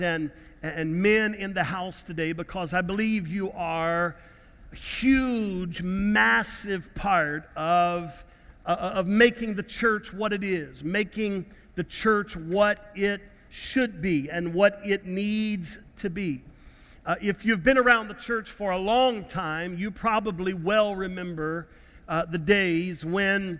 and men in the house today, because I believe you are a huge, massive part of making the church what it is, making the church what it should be and what it needs to be. If you've been around the church for a long time, you probably well remember the days when,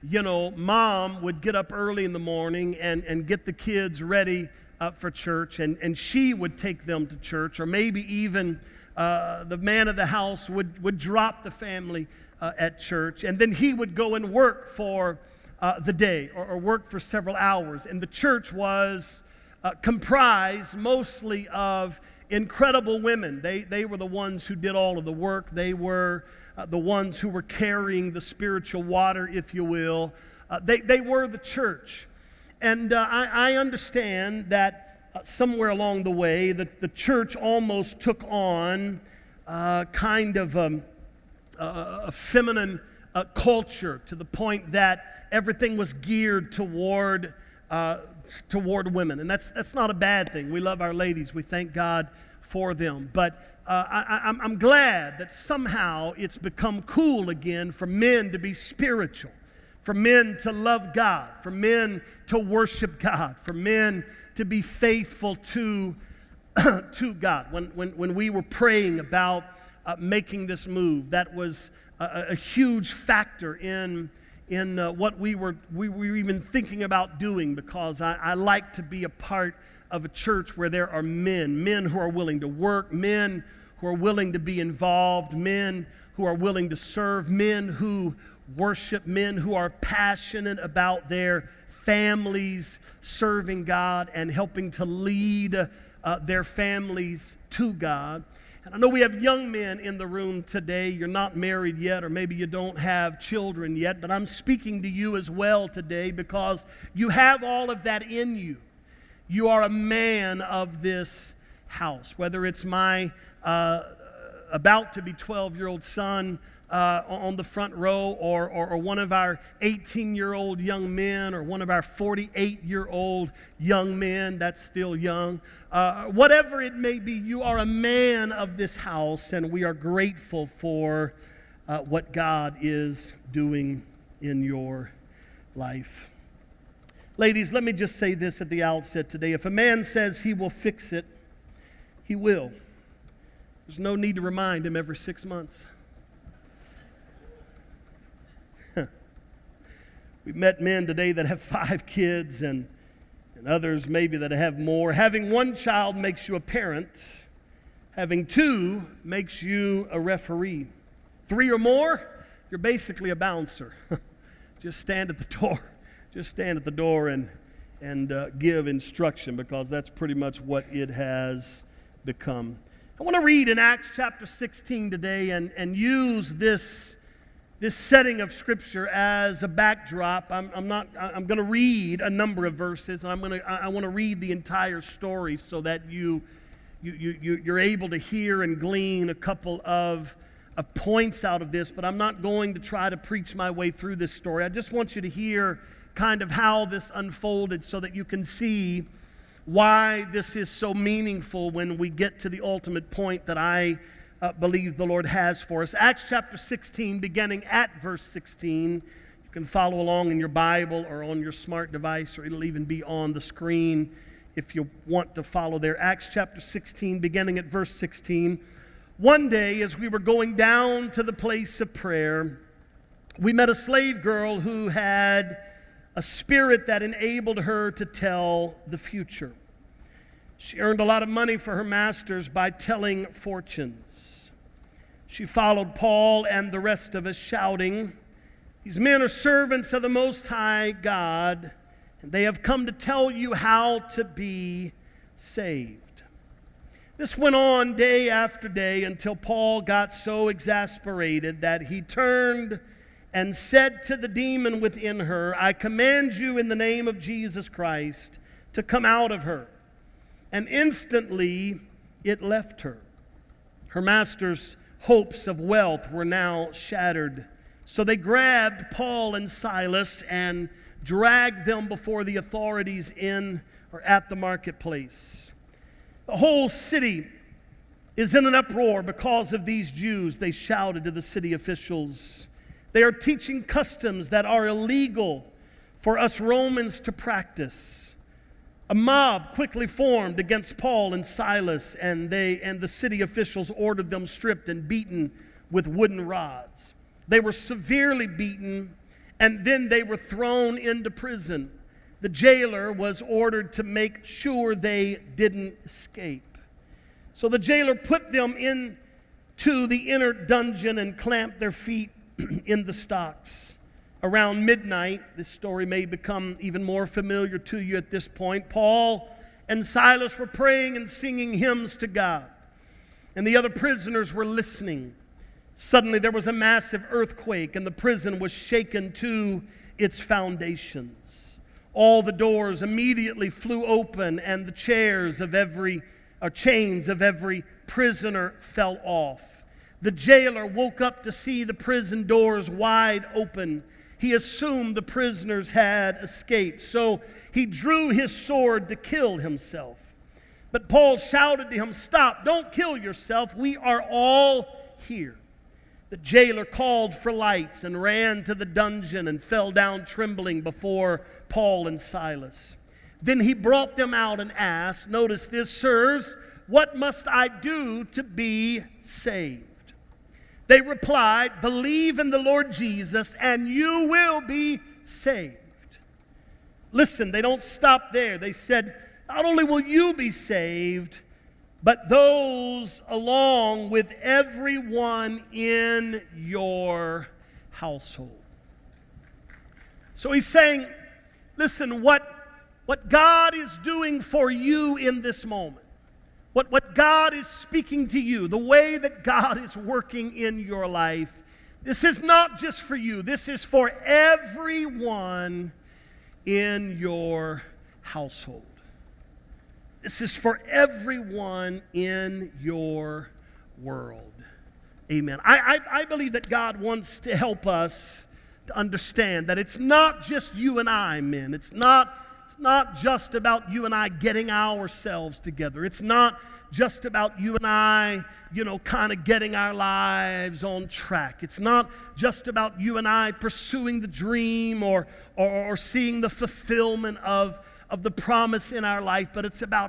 mom would get up early in the morning and get the kids ready for church, and she would take them to church, or maybe even the man of the house would drop the family at church, and then he would go and work for the day or work for several hours. And the church was comprised mostly of incredible women. They were the ones who did all of the work. They were the ones who were carrying the spiritual water, if you will. They were the church. And I understand that somewhere along the way that the church almost took on kind of a feminine culture, to the point that everything was geared toward women. And that's not a bad thing. We love our ladies. We thank God for them. But I'm glad that somehow it's become cool again for men to be spiritual, for men to love God, for men to worship God, for men to be faithful to God. When we were praying about making this move, that was a huge factor in what we were even thinking about doing, because I like to be a part of a church where there are men who are willing to work, men who are willing to be involved, men who are willing to serve, men who worship, men who are passionate about their families serving God and helping to lead their families to God. And I know we have young men in the room today. You're not married yet, or maybe you don't have children yet, but I'm speaking to you as well today, because you have all of that in you. You are a man of this house. Whether it's my about to be 12-year-old son on the front row, or one of our 18-year-old young men, or one of our 48-year-old young men, that's still young. Whatever it may be, you are a man of this house, and we are grateful for what God is doing in your life. Ladies, let me just say this at the outset today. If a man says he will fix it, he will. There's no need to remind him every 6 months. We've met men today that have 5 kids, and others maybe that have more. Having 1 child makes you a parent. Having 2 makes you a referee. 3 or more, you're basically a bouncer. Just stand at the door. Just stand at the door and give instruction, because that's pretty much what it has become. I want to read in Acts chapter 16 today and use this setting of Scripture as a backdrop. I'm going to read a number of verses, and I want to read the entire story so that you're able to hear and glean a couple of points out of this. But I'm not going to try to preach my way through this story. I just want you to hear kind of how this unfolded, so that you can see why this is so meaningful when we get to the ultimate point that I believe the Lord has for us. Acts chapter 16, beginning at verse 16. You can follow along in your Bible or on your smart device, or it'll even be on the screen if you want to follow there. Acts chapter 16, beginning at verse 16. One day, as we were going down to the place of prayer, we met a slave girl who had a spirit that enabled her to tell the future. She earned a lot of money for her masters by telling fortunes. She followed Paul and the rest of us, shouting, "These men are servants of the Most High God, and they have come to tell you how to be saved." This went on day after day until Paul got so exasperated that he turned and said to the demon within her, "I command you in the name of Jesus Christ to come out of her." And instantly it left her. Her master's hopes of wealth were now shattered. So they grabbed Paul and Silas and dragged them before the authorities in or at the marketplace. The whole city is in an uproar because of these Jews. They shouted to the city officials, "They are teaching customs that are illegal for us Romans to practice." A mob quickly formed against Paul and Silas, and the city officials ordered them stripped and beaten with wooden rods. They were severely beaten, and then they were thrown into prison. The jailer was ordered to make sure they didn't escape. So the jailer put them into the inner dungeon and clamped their feet in the stocks. Around midnight, this story may become even more familiar to you at this point, Paul and Silas were praying and singing hymns to God, and the other prisoners were listening. Suddenly there was a massive earthquake, and the prison was shaken to its foundations. All the doors immediately flew open, and the chains of every prisoner fell off. The jailer woke up to see the prison doors wide open. He assumed the prisoners had escaped, so he drew his sword to kill himself. But Paul shouted to him, "Stop, don't kill yourself. We are all here." The jailer called for lights and ran to the dungeon and fell down trembling before Paul and Silas. Then he brought them out and asked, notice this, "Sirs, what must I do to be saved?" They replied, "Believe in the Lord Jesus and you will be saved." Listen, they don't stop there. They said, not only will you be saved, but those along with everyone in your household. So he's saying, listen, what God is doing for you in this moment, what God is speaking to you, the way that God is working in your life, this is not just for you. This is for everyone in your household. This is for everyone in your world. Amen. I believe that God wants to help us to understand that it's not just you and I, men. It's not just about you and I getting ourselves together. It's not just about you and I, kind of getting our lives on track. It's not just about you and I pursuing the dream or seeing the fulfillment of the promise in our life, but it's about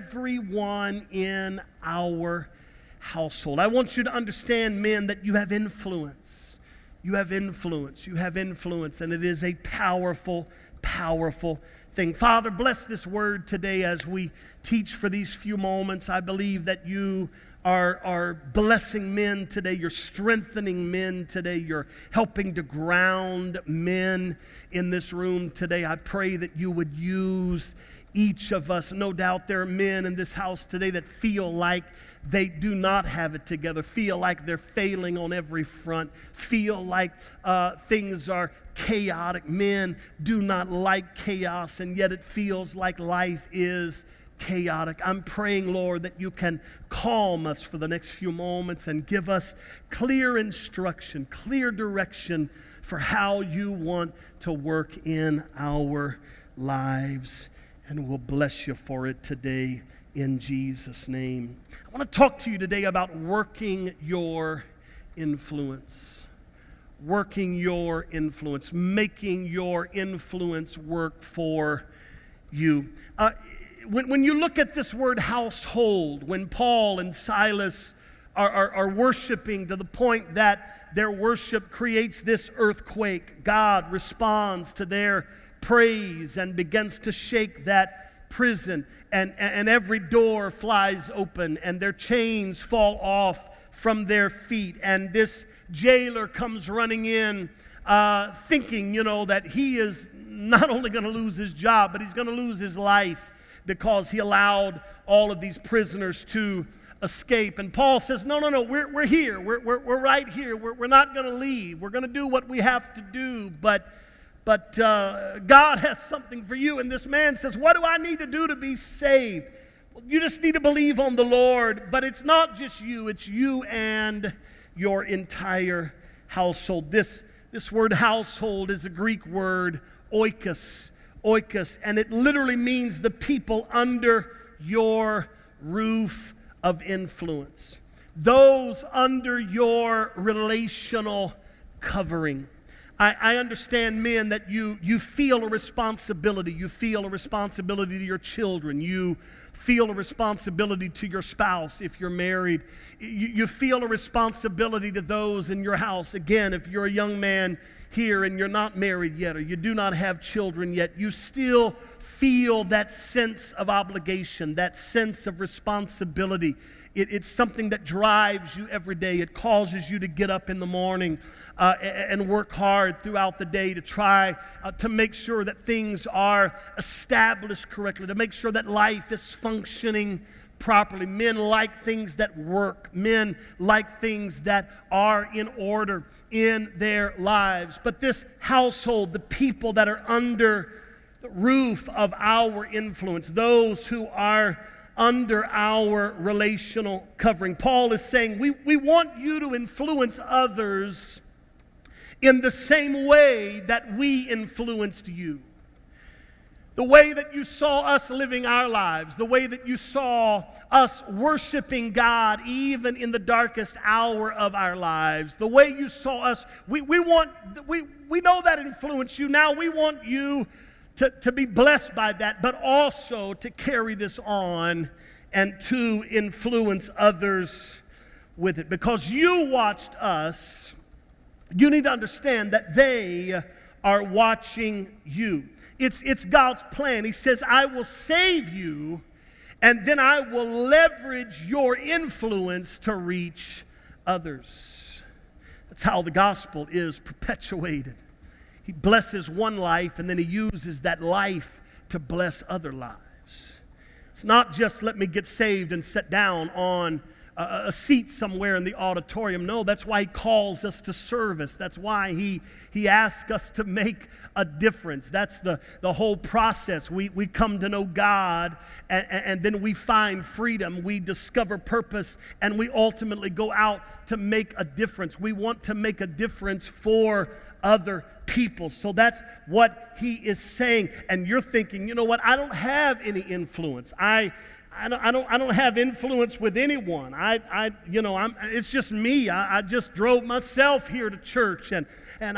everyone in our household. I want you to understand, men, that you have influence. You have influence. You have influence, and it is a powerful, powerful thing. Father, bless this word today as we teach for these few moments. I believe that you are blessing men today. You're strengthening men today. You're helping to ground men in this room today. I pray that you would use each of us. No doubt there are men in this house today that feel like they do not have it together, feel like they're failing on every front, feel like things are chaotic. Men do not like chaos, and yet it feels like life is chaotic. I'm praying, Lord, that you can calm us for the next few moments and give us clear instruction, clear direction for how you want to work in our lives. And we'll bless you for it today in Jesus' name. I want to talk to you today about working your influence. Working your influence, making your influence work for you. When you look at this word household, when Paul and Silas are worshiping to the point that their worship creates this earthquake, God responds to their praise and begins to shake that prison, and every door flies open and their chains fall off from their feet, and this jailer comes running in thinking, that he is not only going to lose his job, but he's going to lose his life because he allowed all of these prisoners to escape. And Paul says, no, we're here. We're right here. We're not going to leave. We're going to do what we have to do, but God has something for you. And this man says, what do I need to do to be saved? Well, you just need to believe on the Lord, but it's not just you. It's you and your entire household. This word household is a Greek word, oikos, and it literally means the people under your roof of influence. Those under your relational covering. I understand, men, that you feel a responsibility. You feel a responsibility to your children. You feel a responsibility to your spouse if you're married. You feel a responsibility to those in your house. Again, if you're a young man here and you're not married yet or you do not have children yet, you still feel that sense of obligation, that sense of responsibility. It's something that drives you every day. It causes you to get up in the morning and work hard throughout the day to try to make sure that things are established correctly, to make sure that life is functioning properly. Men like things that work. Men like things that are in order in their lives. But this household, the people that are under the roof of our influence, those who are under our relational covering. Paul is saying, we want you to influence others in the same way that we influenced you. The way that you saw us living our lives, the way that you saw us worshiping God even in the darkest hour of our lives, the way you saw us, we know that influenced you. Now we want you to be blessed by that, but also to carry this on and to influence others with it. Because you watched us, you need to understand that they are watching you. It's God's plan. He says, I will save you, and then I will leverage your influence to reach others. That's how the gospel is perpetuated. He blesses one life, and then he uses that life to bless other lives. It's not just let me get saved and sit down on a seat somewhere in the auditorium. No, that's why he calls us to service. That's why he asks us to make a difference. That's the whole process. We come to know God, and then we find freedom. We discover purpose, and we ultimately go out to make a difference. We want to make a difference for other people. So that's what he is saying. And you're thinking, you know what? I don't have any influence. I don't have influence with anyone. It's just me. I just drove myself here to church, and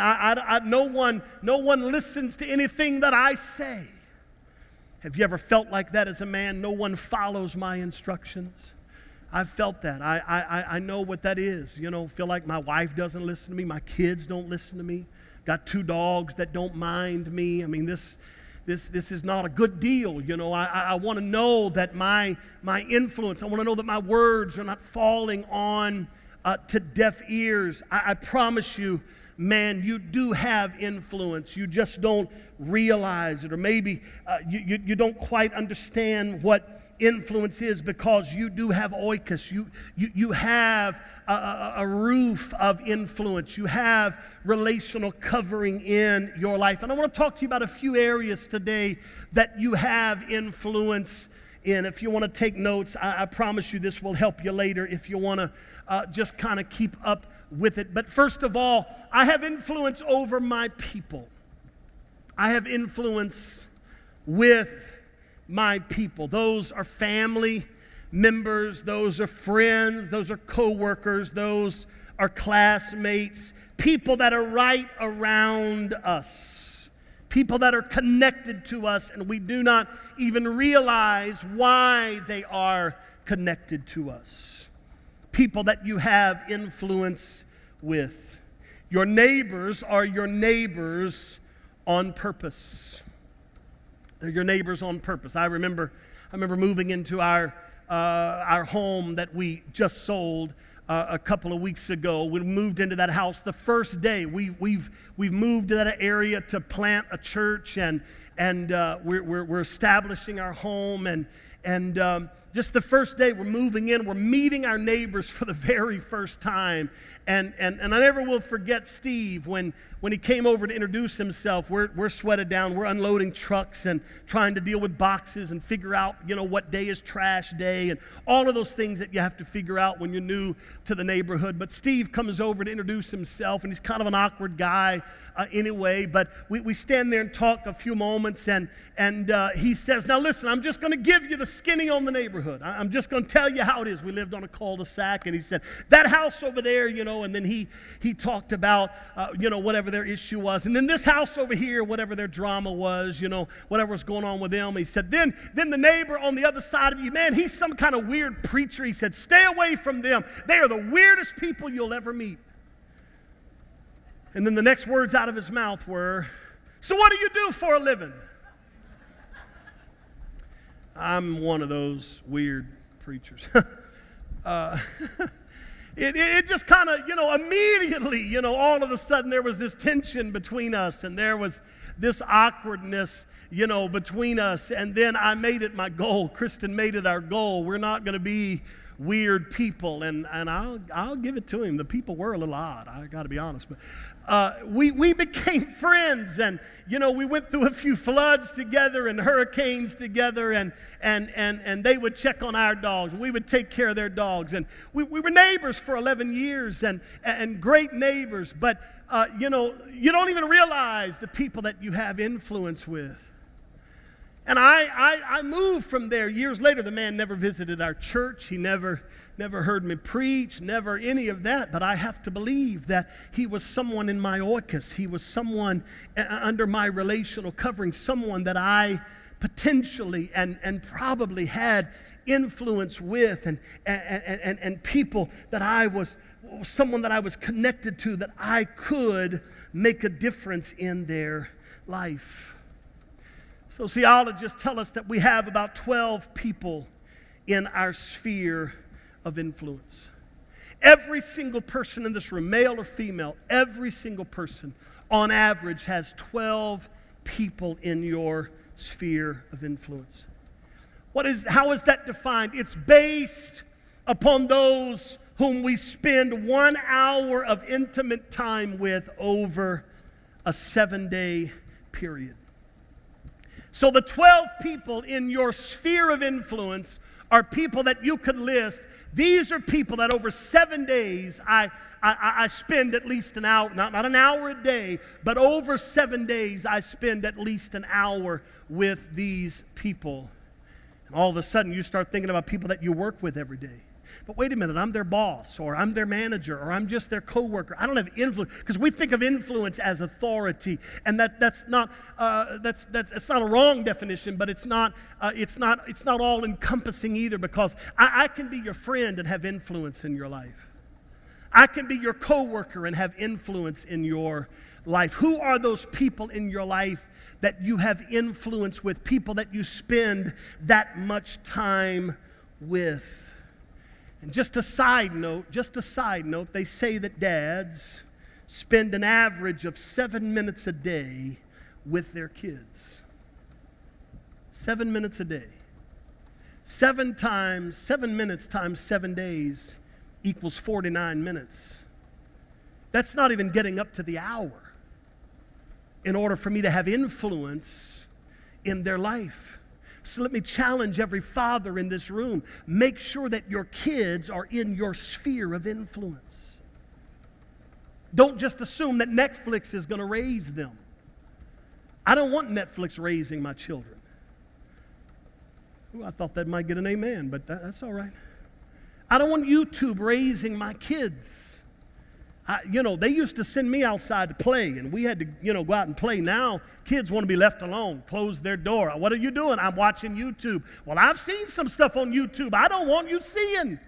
no one listens to anything that I say. Have you ever felt like that as a man? No one follows my instructions. I've felt that. I know what that is. Feel like my wife doesn't listen to me. My kids don't listen to me. Got 2 dogs that don't mind me. I mean, this is not a good deal. I want to know that my influence, I want to know that my words are not falling on to deaf ears. I promise you, man, you do have influence. You just don't realize it, or maybe you don't quite understand what influence is, because you do have oikos. You have a roof of influence. You have relational covering in your life. And I want to talk to you about a few areas today that you have influence in. If you want to take notes, I promise you this will help you later if you want to just kind of keep up with it. But first of all, I have influence over my people. I have influence with my people. Those are family members, those are friends, those are co-workers, those are classmates, people that are right around us, people that are connected to us, and we do not even realize why they are connected to us. People that you have influence with. Your neighbors are your neighbors on purpose. They're your neighbors on purpose. I remember moving into our home that we just sold a couple of weeks ago. We moved into that house the first day. We've moved to that area to plant a church, and we're establishing our home, and just the first day we're moving in, we're meeting our neighbors for the very first time. And I never will forget Steve when he came over to introduce himself. We're sweated down. We're unloading trucks and trying to deal with boxes and figure out, what day is trash day and all of those things that you have to figure out when you're new to the neighborhood. But Steve comes over to introduce himself, and he's kind of an awkward guy anyway. But we stand there and talk a few moments, and he says, now listen, I'm just going to give you the skinny on the neighborhood. neighborhood. I'm just going to tell you how it is. We lived on a cul-de-sac, and he said, that house over there, and then he talked about, whatever their issue was. And then this house over here, whatever their drama was, whatever was going on with them. He said, then the neighbor on the other side of you, man, he's some kind of weird preacher. He said, stay away from them. They are the weirdest people you'll ever meet. And then the next words out of his mouth were, so what do you do for a living? I'm one of those weird preachers. It just kind of, immediately, all of a sudden there was this tension between us, and there was this awkwardness, between us. And then I made it my goal. Kristen made it our goal. We're not going to be weird people, and I'll give it to him. The people were a little odd. I got to be honest, but we became friends, and we went through a few floods together and hurricanes together, and they would check on our dogs, and we would take care of their dogs, and we were neighbors for 11 years, and great neighbors. But you don't even realize the people that you have influence with. And I moved from there. Years later, the man never visited our church. He never heard me preach, never any of that. But I have to believe that he was someone in my oikos. He was someone under my relational covering, someone that I potentially and probably had influence with, and people that someone that I was connected to, that I could make a difference in their life. Sociologists tell us that we have about 12 people in our sphere of influence. Every single person in this room, male or female, every single person on average has 12 people in your sphere of influence. How is that defined? It's based upon those whom we spend 1 hour of intimate time with over a 7-day period. So the 12 people in your sphere of influence are people that you could list. These are people that over 7 days I spend at least an hour, not an hour a day, but over 7 days I spend at least an hour with these people. And all of a sudden you start thinking about people that you work with every day. But wait a minute, I'm their boss, or I'm their manager, or I'm just their coworker. I don't have influence, because we think of influence as authority, and that's not a wrong definition, but it's not all encompassing either, because I can be your friend and have influence in your life. I can be your coworker and have influence in your life. Who are those people in your life that you have influence with? People that you spend that much time with. And just a side note, they say that dads spend an average of 7 minutes a day with their kids. 7 minutes a day. 7 minutes times 7 days equals 49 minutes. That's not even getting up to the hour in order for me to have influence in their life. So let me challenge every father in this room. Make sure that your kids are in your sphere of influence. Don't just assume that Netflix is going to raise them. I don't want Netflix raising my children. Ooh, I thought that might get an amen, but that's all right. I don't want YouTube raising my kids. They used to send me outside to play, and we had to, go out and play. Now, kids want to be left alone, close their door. What are you doing? I'm watching YouTube. Well, I've seen some stuff on YouTube I don't want you seeing.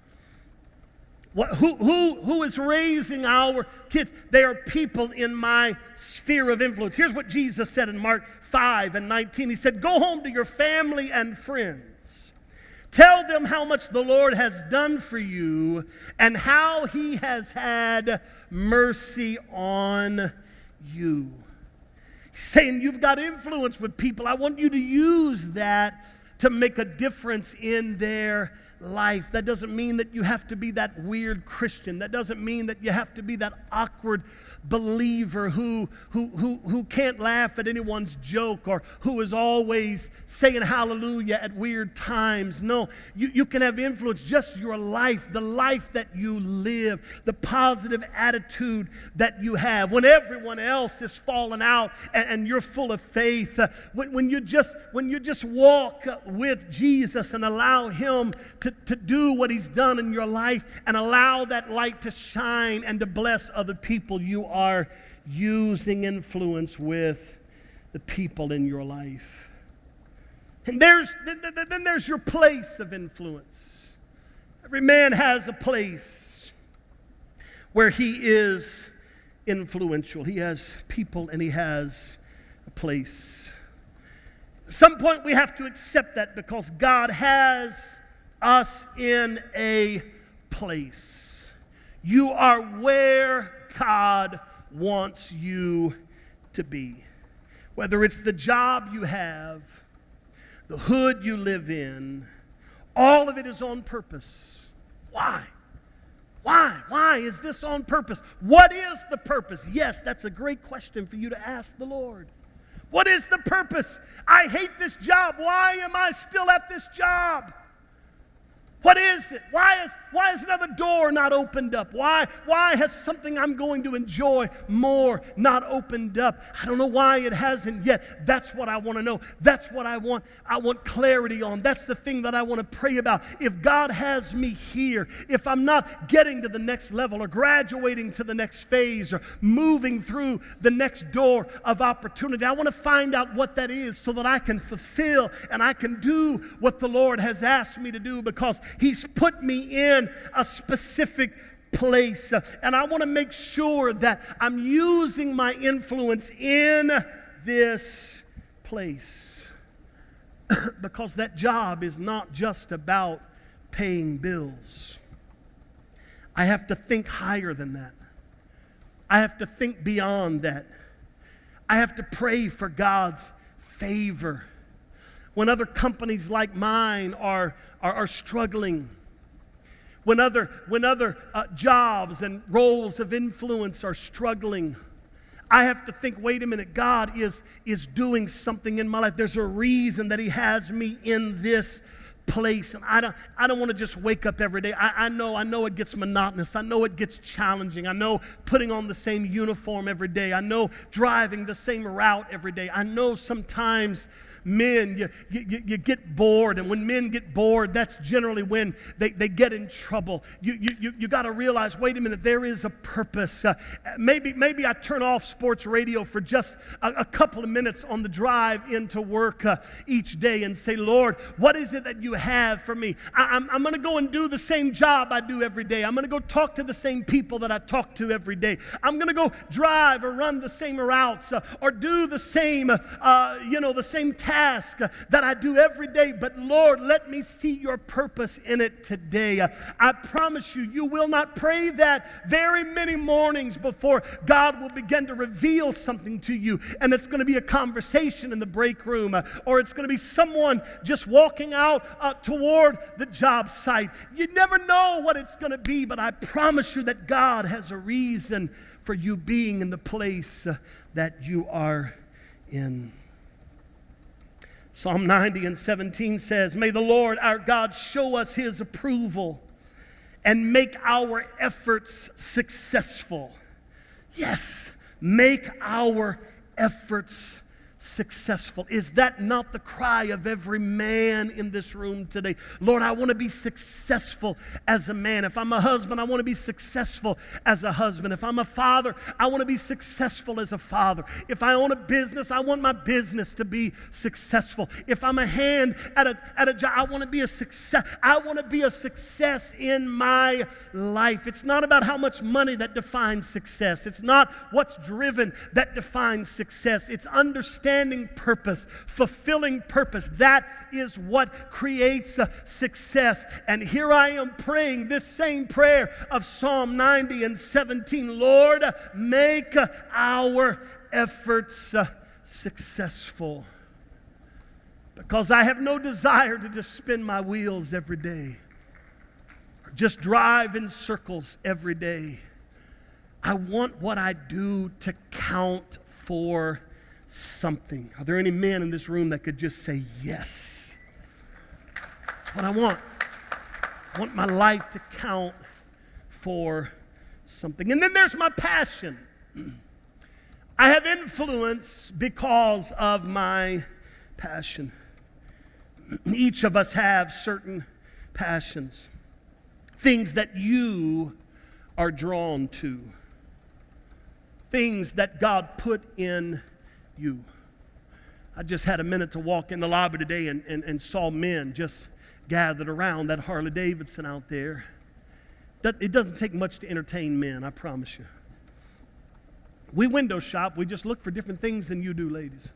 Who is raising our kids? They are people in my sphere of influence. Here's what Jesus said in Mark 5:19. He said, go home to your family and friends. Tell them how much the Lord has done for you and how he has had mercy on you. He's saying you've got influence with people. I want you to use that to make a difference in their life. That doesn't mean that you have to be that weird Christian. That doesn't mean that you have to be that awkward believer who can't laugh at anyone's joke or who is always saying hallelujah at weird times. No, you can have influence, just your life, the life that you live, the positive attitude that you have. When everyone else is falling out and you're full of faith, when you just walk with Jesus and allow Him to do what He's done in your life and allow that light to shine and to bless other people, you are using influence with the people in your life. And then there's your place of influence. Every man has a place where he is influential. He has people and he has a place. At some point we have to accept that because God has us in a place. You are where God wants you to be. Whether it's the job you have, the hood you live in, all of it is on purpose. Why? Why is this on purpose? What is the purpose? Yes, that's a great question for you to ask the Lord. What is the purpose? I hate this job. Why am I still at this job? What is it? Why is another door not opened up? Why has something I'm going to enjoy more not opened up? I don't know why it hasn't yet. That's what I want to know. That's what I want. I want clarity on. That's the thing that I want to pray about. If God has me here, if I'm not getting to the next level or graduating to the next phase or moving through the next door of opportunity, I want to find out what that is so that I can fulfill and I can do what the Lord has asked me to do, because He's put me in a specific place. And I want to make sure that I'm using my influence in this place. Because that job is not just about paying bills. I have to think higher than that. I have to think beyond that. I have to pray for God's favor. When other companies like mine are struggling, when other jobs and roles of influence are struggling, I have to think, wait a minute, God is doing something in my life. There's a reason that He has me in this place. And I don't want to just wake up every day. I know it gets monotonous. I know it gets challenging. I know putting on the same uniform every day. I know driving the same route every day. I know sometimes men, you get bored, and when men get bored, that's generally when they get in trouble. You got to realize, wait a minute, there is a purpose. Maybe I turn off sports radio for just a couple of minutes on the drive into work each day and say, Lord, what is it that you have for me? I'm going to go and do the same job I do every day. I'm going to go talk to the same people that I talk to every day. I'm going to go drive or run the same routes or do the same, the same task that I do every day. But Lord, let me see your purpose in it today. I promise you, you will not pray that very many mornings before God will begin to reveal something to you. And it's going to be a conversation in the break room, or it's going to be someone just walking out toward the job site. You never know what it's going to be, but I promise you that God has a reason for you being in the place that you are in. Psalm 90:17 says, may the Lord our God show us His approval and make our efforts successful. Yes, make our efforts successful. Is that not the cry of every man in this room today? Lord, I want to be successful as a man. If I'm a husband, I want to be successful as a husband. If I'm a father, I want to be successful as a father. If I own a business, I want my business to be successful. If I'm a hand at a job, I want to be a success. I want to be a success in my life. It's not about how much money that defines success. It's not what's driven that defines success. It's understanding purpose, fulfilling purpose. That is what creates success. And here I am praying this same prayer of Psalm 90:17. Lord, make our efforts successful. Because I have no desire to just spin my wheels every day, or just drive in circles every day. I want what I do to count for something. Are there any men in this room that could just say yes? That's what I want. I want my life to count for something. And then there's my passion. I have influence because of my passion. Each of us have certain passions, things that you are drawn to, things that God put in you. I just had a minute to walk in the lobby today and saw men just gathered around that Harley Davidson out there. It doesn't take much to entertain men, I promise you. We window shop, we just look for different things than you do, ladies.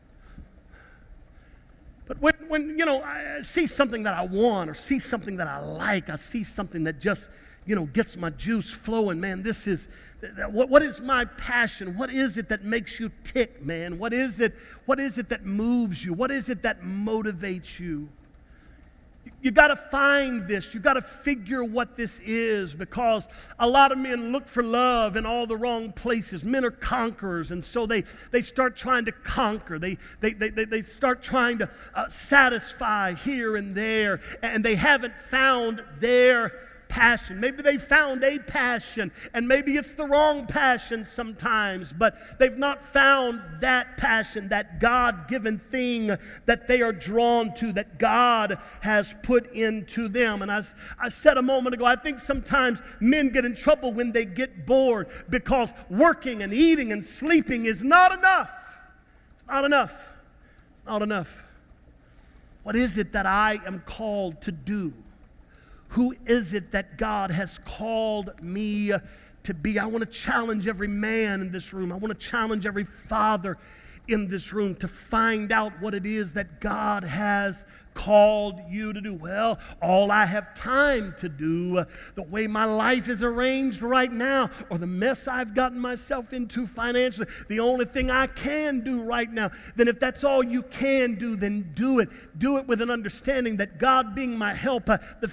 But when I see something that I want or see something that I like, I see something that just, gets my juice flowing, man, what is my passion? What is it that makes you tick, man? What is it that moves you? What is it that motivates you? You got to find this. You got to figure what this is, because a lot of men look for love in all the wrong places. Men are conquerors, and so they start trying to conquer. They start trying to satisfy here and there, and they haven't found their passion. Maybe they found a passion, and maybe it's the wrong passion sometimes, but they've not found that passion, that God-given thing that they are drawn to, that God has put into them. And as I said a moment ago, I think sometimes men get in trouble when they get bored, because working and eating and sleeping is not enough. It's not enough. It's not enough. What is it that I am called to do? Who is it that God has called me to be? I want to challenge every man in this room. I want to challenge every father in this room to find out what it is that God has called you to do. Well, all I have time to do, the way my life is arranged right now, or the mess I've gotten myself into financially, the only thing I can do right now, then if that's all you can do, then do it. Do it with an understanding that God being my helper, the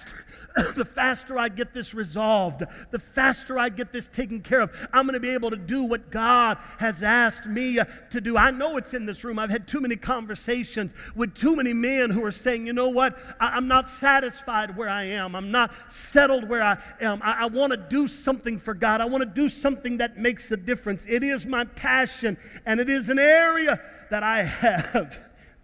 faster I get this resolved, the faster I get this taken care of, I'm going to be able to do what God has asked me to do. I know it's in this room. I've had too many conversations with too many men who are saying, you know what, I'm not satisfied where I am. I'm not settled where I am. I want to do something for God. I want to do something that makes a difference. It is my passion, and it is an area that I have,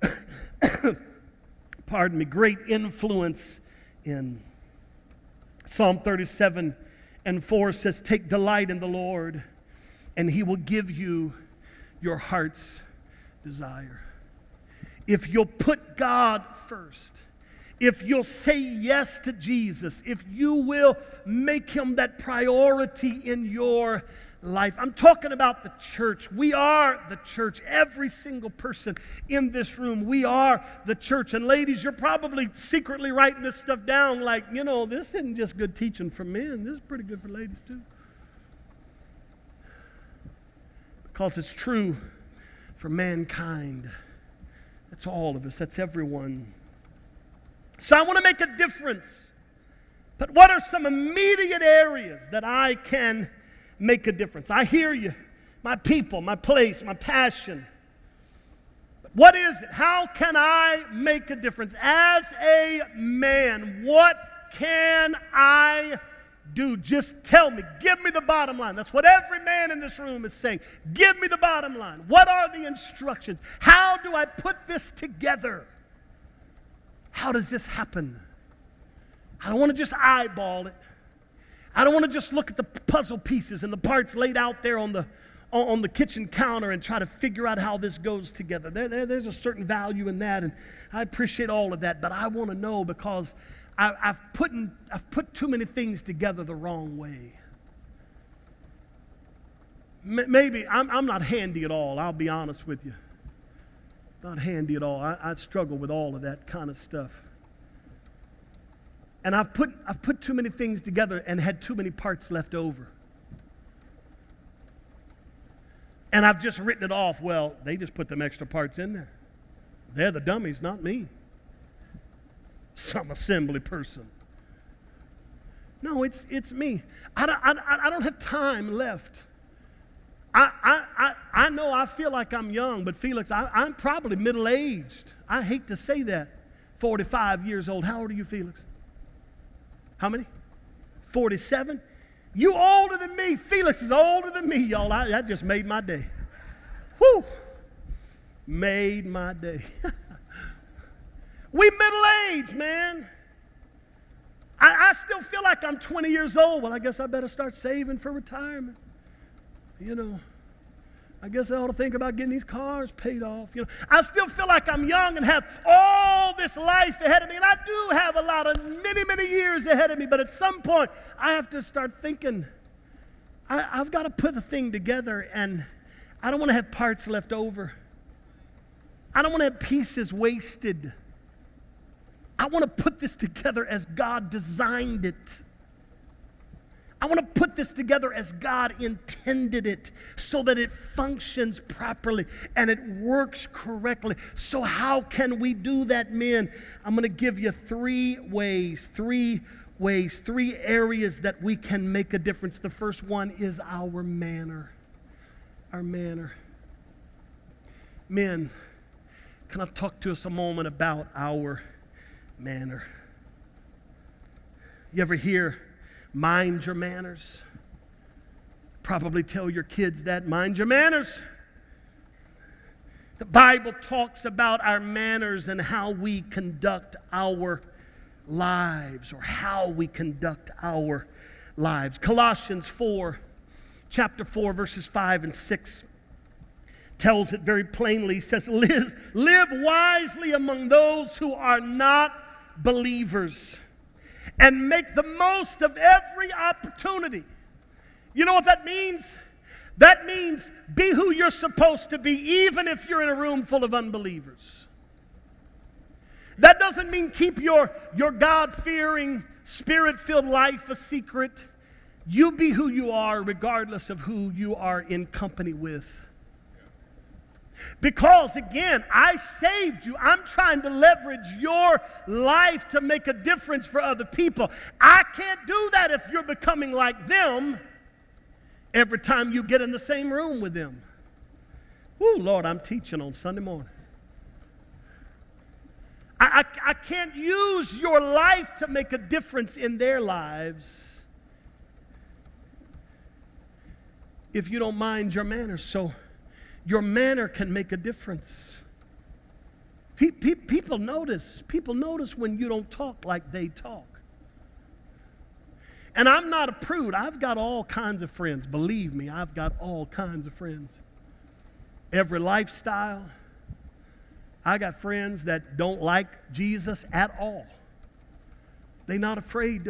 great influence in. Psalm 37:4 says, take delight in the Lord, and He will give you your heart's desire. If you'll put God first, if you'll say yes to Jesus, if you will make Him that priority in your life. I'm talking about the church. We are the church. Every single person in this room, we are the church. And ladies, you're probably secretly writing this stuff down like, this isn't just good teaching for men. This is pretty good for ladies too. Because it's true for mankind. That's all of us. That's everyone. So I want to make a difference. But what are some immediate areas that I can make a difference? I hear you. My people, my place, my passion. But what is it? How can I make a difference? As a man, what can I do? Just tell me. Give me the bottom line. That's what every man in this room is saying. Give me the bottom line. What are the instructions? How do I put this together? How does this happen? I don't want to just eyeball it. I don't want to just look at the puzzle pieces and the parts laid out there on the kitchen counter and try to figure out how this goes together. There's a certain value in that, and I appreciate all of that, but I want to know, because I've put too many things together the wrong way. Maybe I'm not handy at all, I'll be honest with you. Not handy at all. I struggle with all of that kind of stuff. And I've put too many things together and had too many parts left over. And I've just written it off. Well, they just put them extra parts in there. They're the dummies, not me. Some assembly person. No, it's me. I don't have time left. I know I feel like I'm young, but Felix, I'm probably middle-aged. I hate to say that. 45 years old. How old are you, Felix? How many? 47? You older than me. Felix is older than me, y'all. That just made my day. Whew. Made my day. We middle-aged, man. I still feel like I'm 20 years old. Well, I guess I better start saving for retirement. You know, I guess I ought to think about getting these cars paid off. You know, I still feel like I'm young and have all this life ahead of me. And I do have a lot of many years ahead of me. But at some point, I have to start thinking, I've got to put a thing together, and I don't want to have parts left over. I don't want to have pieces wasted. I want to put this together as God designed it. I want to put this together as God intended it, so that it functions properly and it works correctly. So how can we do that, men? I'm going to give you three areas that we can make a difference. The first one is our manner. Our manner. Men, can I talk to us a moment about our manner? You ever hear, mind your manners? Probably tell your kids that, mind your manners. The Bible talks about our manners and how we conduct our lives, or how we conduct our lives. Colossians 4, chapter 4, verses 5 and 6 tells it very plainly. He says, live wisely among those who are not believers, and make the most of every opportunity. You know what that means? That means be who you're supposed to be, even if you're in a room full of unbelievers. That doesn't mean keep your God-fearing, Spirit-filled life a secret. You be who you are regardless of who you are in company with. Because, again, I saved you. I'm trying to leverage your life to make a difference for other people. I can't do that if you're becoming like them every time you get in the same room with them. Woo, Lord, I'm teaching on Sunday morning. I can't use your life to make a difference in their lives if you don't mind your manners. So your manner can make a difference. People notice. People notice when you don't talk like they talk. And I'm not a prude. I've got all kinds of friends. Believe me, I've got all kinds of friends. Every lifestyle. I got friends that don't like Jesus at all. They're not afraid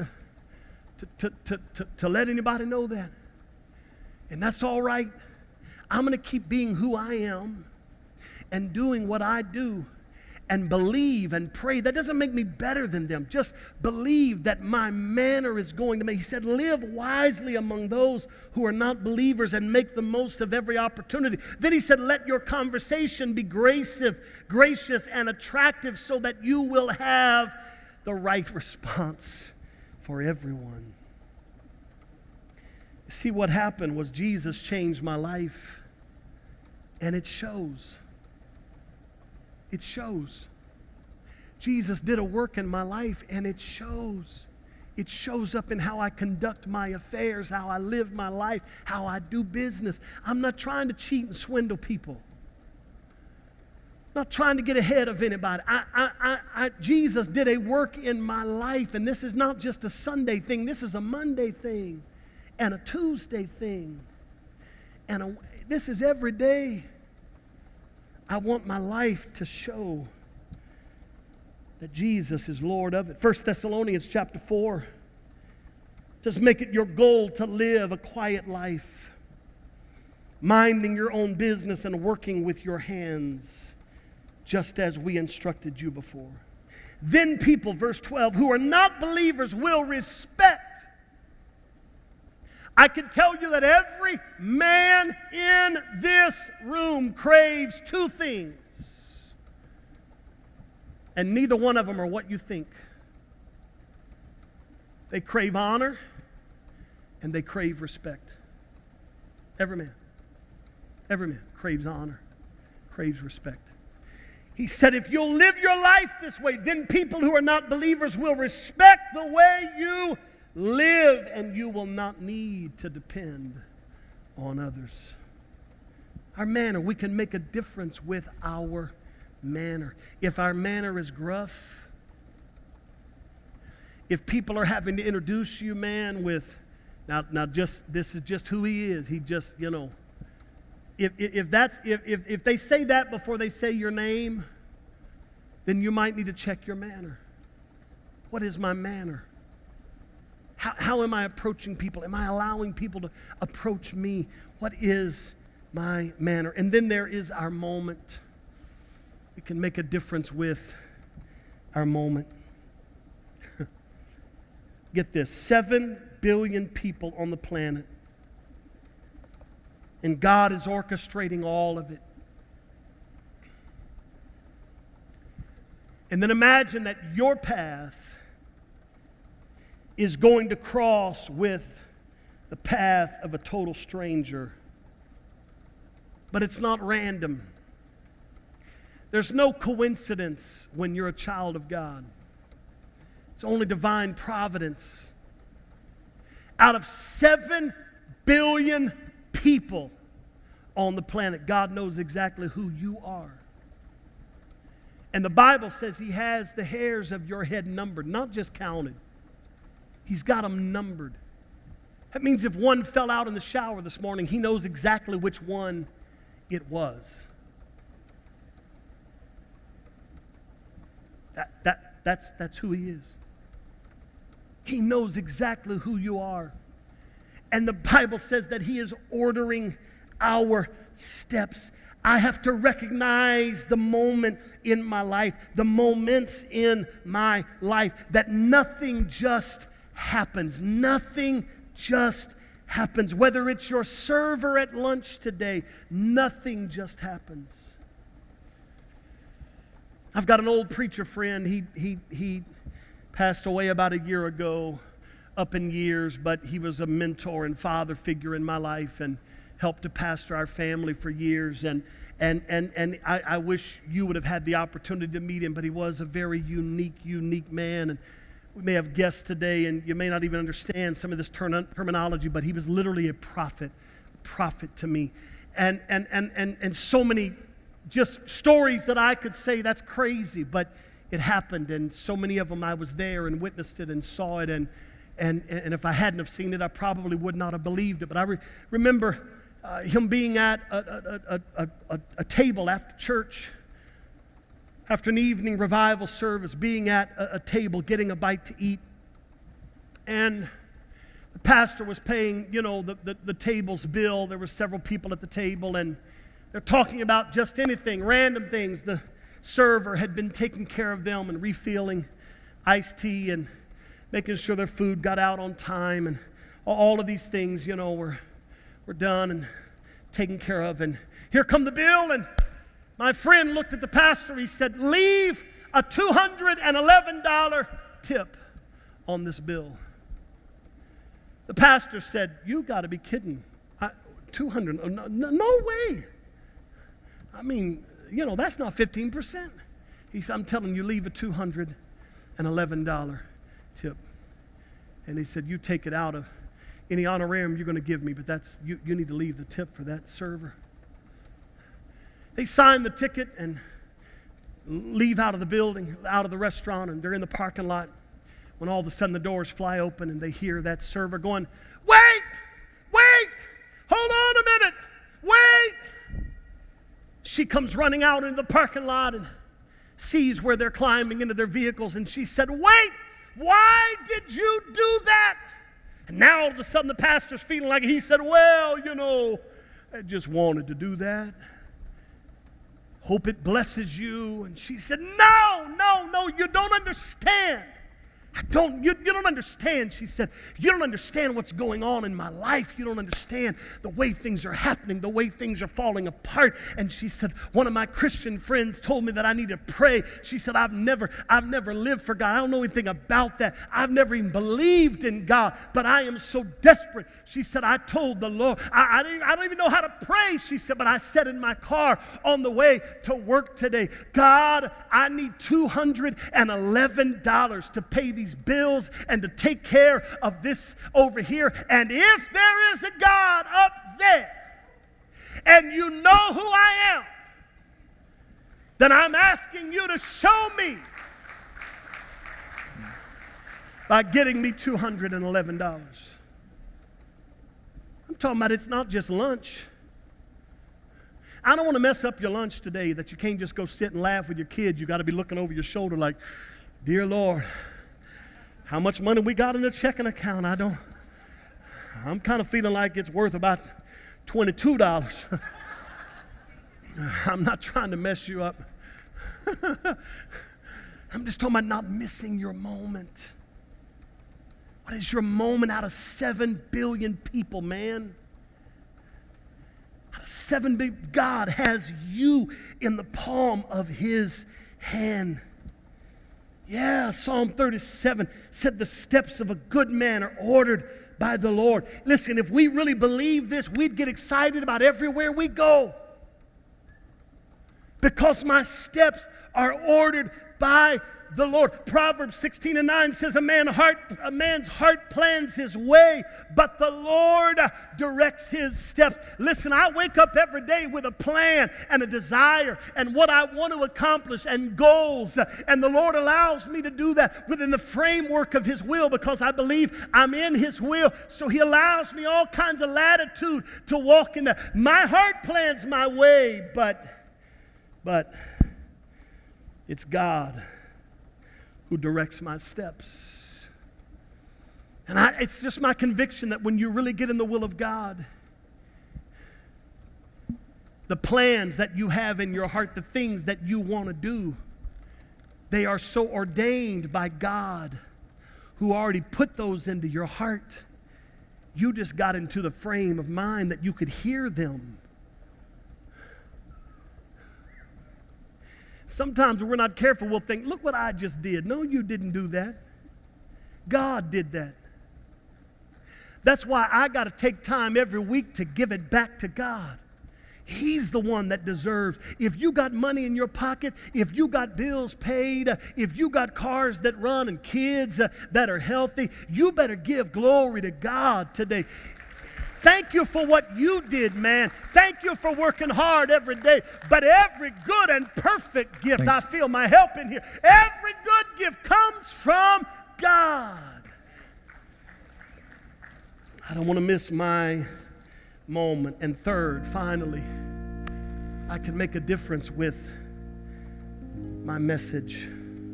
to let anybody know that. And that's all right. I'm going to keep being who I am and doing what I do and believe and pray. That doesn't make me better than them. Just believe that my manner is going to make. He said, live wisely among those who are not believers and make the most of every opportunity. Then he said, let your conversation be gracious and attractive, so that you will have the right response for everyone. See, what happened was Jesus changed my life, and it shows. It shows. Jesus did a work in my life, and it shows. It shows up in how I conduct my affairs, how I live my life, how I do business. I'm not trying to cheat and swindle people. Not trying to get ahead of anybody. Jesus did a work in my life, and this is not just a Sunday thing. This is a Monday thing. And a Tuesday thing. And this is every day. I want my life to show that Jesus is Lord of it. 1 Thessalonians chapter 4. Just make it your goal to live a quiet life, minding your own business and working with your hands, just as we instructed you before. Then people, verse 12, who are not believers will respect. I can tell you that every man in this room craves two things, and neither one of them are what you think. They crave honor and they crave respect. Every man craves honor, craves respect. He said, if you'll live your life this way, then people who are not believers will respect the way you live, and you will not need to depend on others. Our manner, we can make a difference with our manner. If our manner is gruff, if people are having to introduce you, man, with, now just, this is just who he is. He just, if they say that before they say your name, then you might need to check your manner. What is my manner? How am I approaching people? Am I allowing people to approach me? What is my manner? And then there is our moment. We can make a difference with our moment. Get this, 7 billion people on the planet. And God is orchestrating all of it. And then imagine that your path is going to cross with the path of a total stranger. But it's not random. There's no coincidence when you're a child of God. It's only divine providence. Out of 7 billion people on the planet, God knows exactly who you are. And the Bible says he has the hairs of your head numbered, not just counted. He's got them numbered. That means if one fell out in the shower this morning, he knows exactly which one it was. That's who he is. He knows exactly who you are. And the Bible says that he is ordering our steps. I have to recognize the moment in my life, the moments in my life, that nothing just happens. Nothing just happens. Whether it's your server at lunch today, nothing just happens. I've got an old preacher friend. He passed away about a year ago, up in years, but he was a mentor and father figure in my life and helped to pastor our family for years. And I wish you would have had the opportunity to meet him, but he was a very unique man. And we may have guests today, and you may not even understand some of this terminology, but he was literally a prophet to me. And so many just stories that I could say, that's crazy, but it happened, and so many of them I was there and witnessed it and saw it, and if I hadn't have seen it, I probably would not have believed it. But I remember him being at a table after church, after an evening revival service, being at a table, getting a bite to eat, and the pastor was paying, the table's bill. There were several people at the table, and they're talking about just anything, random things. The server had been taking care of them and refilling iced tea and making sure their food got out on time, and all of these things, were done and taken care of. And here come the bill, and my friend looked at the pastor. He said, leave a $211 tip on this bill. The pastor said, you got to be kidding. 200, no way. I mean, that's not 15%. He said, I'm telling you, leave a $211 tip. And he said, you take it out of any honorarium you're going to give me, but you need to leave the tip for that server. They sign the ticket and leave out of the building, out of the restaurant, and they're in the parking lot when all of a sudden the doors fly open and they hear that server going, wait, hold on a minute, wait. She comes running out into the parking lot and sees where they're climbing into their vehicles, and she said, wait, why did you do that? And now all of a sudden the pastor's feeling like, he said, well, I just wanted to do that. Hope it blesses you. And she said, no, you don't understand You don't understand, she said. You don't understand what's going on in my life. You don't understand the way things are happening, the way things are falling apart. And she said, one of my Christian friends told me that I need to pray. She said, I've never lived for God. I don't know anything about that. I've never even believed in God, but I am so desperate. She said, I told the Lord, I don't even know how to pray, she said, but I said in my car on the way to work today, God, I need $211 to pay these bills and to take care of this over here. And if there is a God up there and you know who I am, then I'm asking you to show me by getting me $211. I'm talking about it's not just lunch. I don't want to mess up your lunch today, that you can't just go sit and laugh with your kids. You got to be looking over your shoulder like, dear Lord, how much money we got in the checking account? I'm kind of feeling like it's worth about $22. I'm not trying to mess you up. I'm just talking about not missing your moment. What is your moment out of 7 billion people, man? Out of 7 billion, God has you in the palm of his hand. Yeah, Psalm 37 said the steps of a good man are ordered by the Lord. Listen, if we really believe this, we'd get excited about everywhere we go. Because my steps are ordered by the Lord. Proverbs 16:9 says, a man's heart plans his way, but the Lord directs his steps. Listen, I wake up every day with a plan and a desire and what I want to accomplish and goals. And the Lord allows me to do that within the framework of his will, because I believe I'm in his will. So he allows me all kinds of latitude to walk in that. My heart plans my way, but it's God who directs my steps. And it's just my conviction that when you really get in the will of God, the plans that you have in your heart, the things that you want to do, they are so ordained by God, who already put those into your heart. You just got into the frame of mind that you could hear them. Sometimes when we're not careful, we'll think, look what I just did. No, you didn't do that. God did that. That's why I got to take time every week to give it back to God. He's the one that deserves. If you got money in your pocket, if you got bills paid, if you got cars that run and kids that are healthy, you better give glory to God today. Thank you for what you did, man. Thank you for working hard every day. But every good and perfect gift, I feel my help in here. Every good gift comes from God. I don't want to miss my moment. And third, finally, I can make a difference with my message.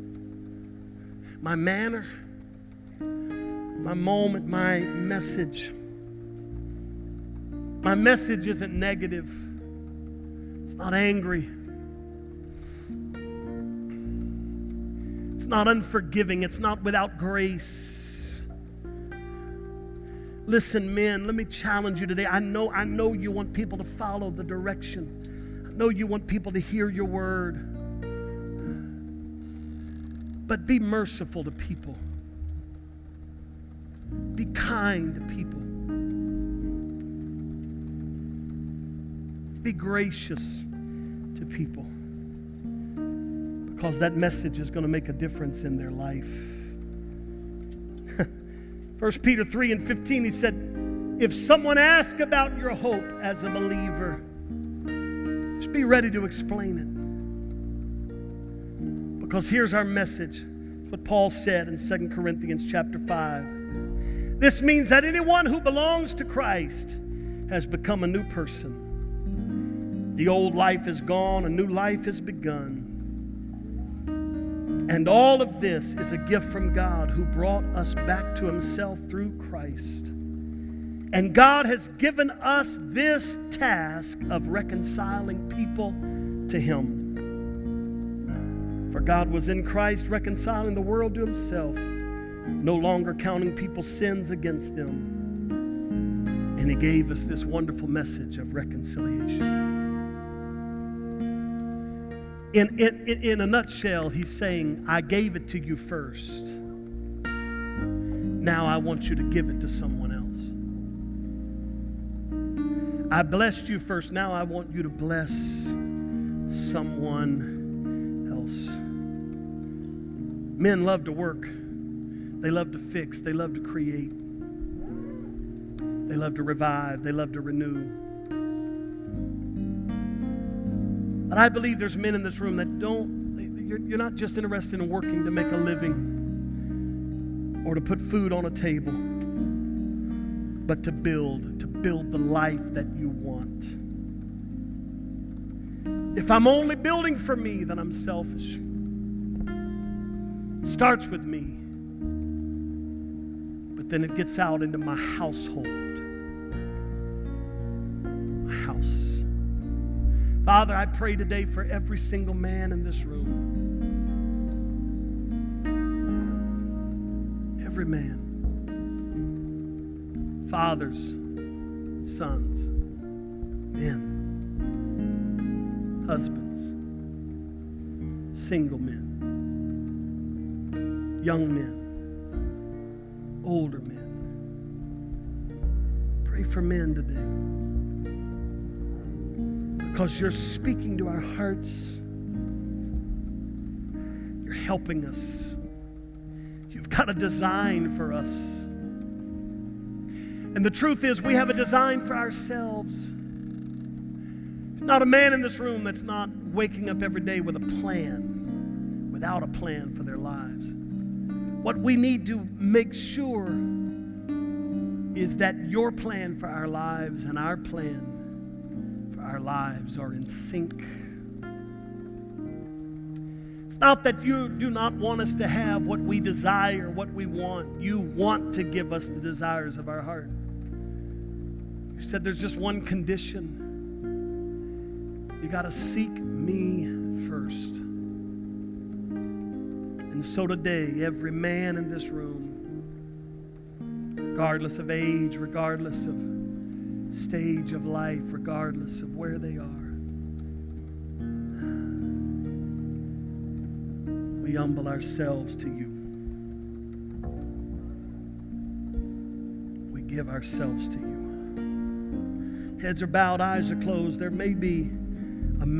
My manner, my moment, my message. My message isn't negative. It's not angry. It's not unforgiving. It's not without grace. Listen, men, let me challenge you today. I know you want people to follow the direction. I know you want people to hear your word. But be merciful to people. Be kind to people. Be gracious to people, because that message is going to make a difference in their life. 1 Peter 3:15, he said, if someone asks about your hope as a believer, just be ready to explain it. Because here's our message, what Paul said in 2 Corinthians chapter 5. This means that anyone who belongs to Christ has become a new person. The old life is gone, a new life has begun. And all of this is a gift from God, who brought us back to himself through Christ. And God has given us this task of reconciling people to him. For God was in Christ reconciling the world to himself, no longer counting people's sins against them. And he gave us this wonderful message of reconciliation. In a nutshell, he's saying, I gave it to you first. Now I want you to give it to someone else. I blessed you first. Now I want you to bless someone else. Men love to work. They love to fix. They love to create. They love to revive. They love to renew. But I believe there's men in this room that you're not just interested in working to make a living or to put food on a table, but to build the life that you want. If I'm only building for me, then I'm selfish. It starts with me, but then it gets out into my household. My house. Father, I pray today for every single man in this room. Every man. Fathers, sons, men, husbands, single men, young men, older men. Pray for men today, because you're speaking to our hearts. You're helping us. You've got a design for us. And the truth is, we have a design for ourselves. There's not a man in this room that's not waking up every day with a plan, without a plan for their lives. What we need to make sure is that your plan for our lives and our plan for our lives are in sync. It's not that you do not want us to have what we desire, what we want. You want to give us the desires of our heart. You said there's just one condition. You got to seek me first. And so today, every man in this room, regardless of age, regardless of stage of life, regardless of where they are, we humble ourselves to you. We give ourselves to you. Heads are bowed, eyes are closed. There may be